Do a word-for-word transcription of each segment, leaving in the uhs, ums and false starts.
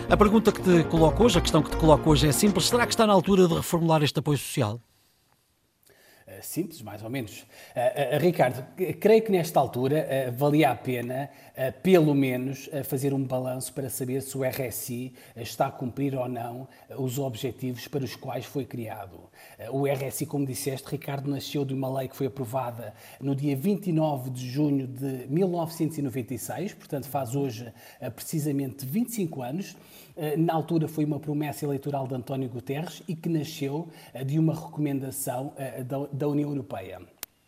A pergunta que te coloco hoje, a questão que te coloco hoje é simples. Será que está na altura de reformular este apoio social? Simples, mais ou menos. Uh, uh, Ricardo, creio que nesta altura uh, valia a pena, uh, pelo menos, uh, fazer um balanço para saber se o R S I está a cumprir ou não uh, os objetivos para os quais foi criado. Uh, o R S I, como disseste, Ricardo, nasceu de uma lei que foi aprovada no dia vinte e nove de junho de mil novecentos e noventa e seis, portanto faz hoje uh, precisamente vinte e cinco anos. Na altura foi uma promessa eleitoral de António Guterres e que nasceu de uma recomendação da União Europeia.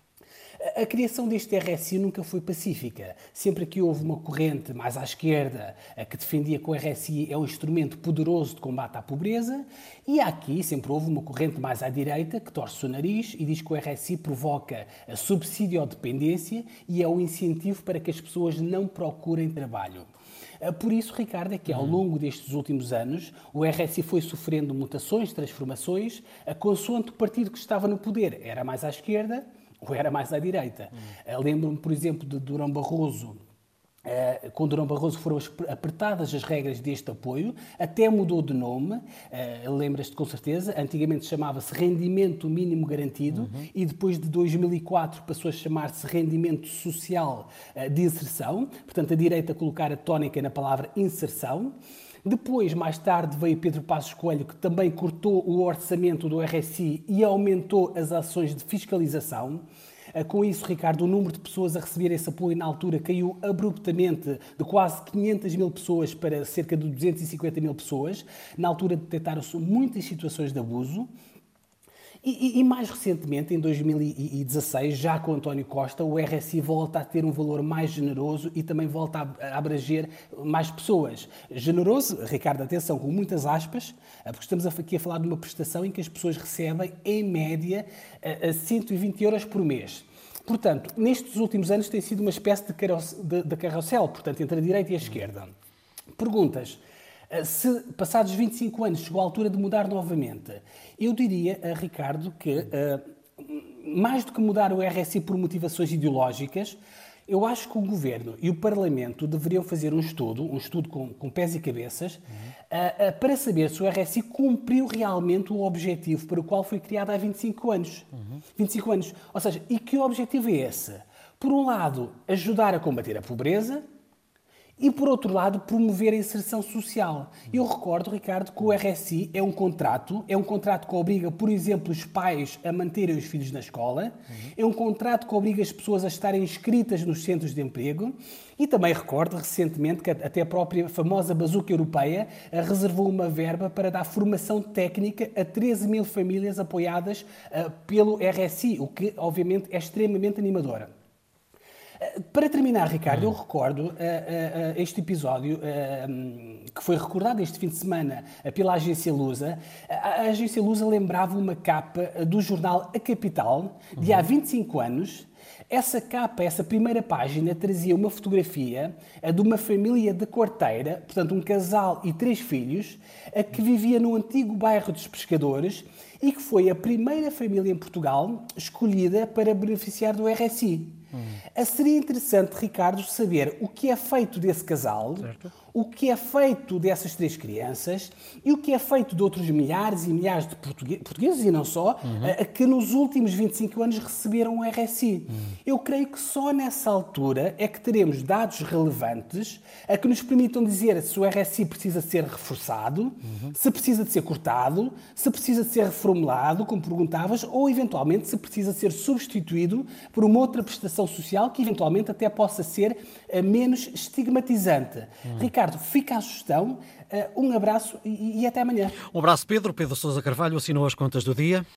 A criação deste R S I nunca foi pacífica. Sempre que houve uma corrente mais à esquerda que defendia que o R S I é um instrumento poderoso de combate à pobreza, e aqui sempre houve uma corrente mais à direita que torce o nariz e diz que o R S I provoca a subsídio ou dependência e é um incentivo para que as pessoas não procurem trabalho. Por isso, Ricardo, é que ao longo destes últimos anos o R S I foi sofrendo mutações, transformações, consoante o partido que estava no poder. Era mais à esquerda ou era mais à direita. Hum. Lembro-me, por exemplo, de Durão Barroso. Uh, com Durão Barroso foram apertadas as regras deste apoio, até mudou de nome, uh, lembras-te com certeza, antigamente chamava-se Rendimento Mínimo Garantido, uhum. e depois de dois mil e quatro passou a chamar-se Rendimento Social uh, de Inserção, portanto a direita colocar a tónica na palavra inserção. Depois, mais tarde, veio Pedro Passos Coelho, que também cortou o orçamento do R S I e aumentou as ações de fiscalização. Com isso, Ricardo, o número de pessoas a receber esse apoio na altura caiu abruptamente de quase quinhentas mil pessoas para cerca de duzentas e cinquenta mil pessoas. Na altura detectaram-se muitas situações de abuso. E, e, e mais recentemente, em dois mil e dezasseis, já com António Costa, o R S I volta a ter um valor mais generoso e também volta a abranger mais pessoas. Generoso, Ricardo, atenção, com muitas aspas, porque estamos aqui a falar de uma prestação em que as pessoas recebem, em média, cento e vinte euros por mês. Portanto, nestes últimos anos tem sido uma espécie de, carrossel, de, de carrossel, portanto, entre a direita e a esquerda. Perguntas. Se, passados vinte e cinco anos, chegou a altura de mudar novamente, eu diria, Ricardo, que mais do que mudar o R S I por motivações ideológicas, eu acho que o Governo e o Parlamento deveriam fazer um estudo, um estudo com, com pés e cabeças, uhum. para saber se o R S I cumpriu realmente o objetivo para o qual foi criado há vinte e cinco anos. Uhum. vinte e cinco anos. Ou seja, e que objetivo é esse? Por um lado, ajudar a combater a pobreza, e, por outro lado, promover a inserção social. Eu recordo, Ricardo, que o R S I é um contrato, é um contrato que obriga, por exemplo, os pais a manterem os filhos na escola, uhum. é um contrato que obriga as pessoas a estarem inscritas nos centros de emprego, e também recordo, recentemente, que até a própria famosa bazuca europeia reservou uma verba para dar formação técnica a treze mil famílias apoiadas uh, pelo R S I, o que, obviamente, é extremamente animador. Para terminar, Ricardo, eu recordo uh, uh, uh, este episódio uh, que foi recordado este fim de semana uh, pela agência Lusa. A, a agência Lusa lembrava uma capa uh, do jornal A Capital, de uhum. há vinte e cinco anos. Essa capa, essa primeira página, trazia uma fotografia uh, de uma família de Quarteira, portanto um casal e três filhos, uh, que vivia no antigo bairro dos Pescadores e que foi a primeira família em Portugal escolhida para beneficiar do R S I. Hum. Seria interessante, Ricardo, saber o que é feito desse casal, certo. O que é feito dessas três crianças e o que é feito de outros milhares e milhares de portugueses, portugueses e não só, uhum. que nos últimos vinte e cinco anos receberam o R S I. Uhum. Eu creio que só nessa altura é que teremos dados relevantes a que nos permitam dizer se o R S I precisa ser reforçado, uhum. se precisa de ser cortado, se precisa de ser reformulado, como perguntavas, ou eventualmente se precisa ser substituído por uma outra prestação social que eventualmente até possa ser uh, menos estigmatizante. Hum. Ricardo, fica a sugestão, uh, um abraço e, e até amanhã. Um abraço, Pedro. Pedro Sousa Carvalho assinou as contas do dia.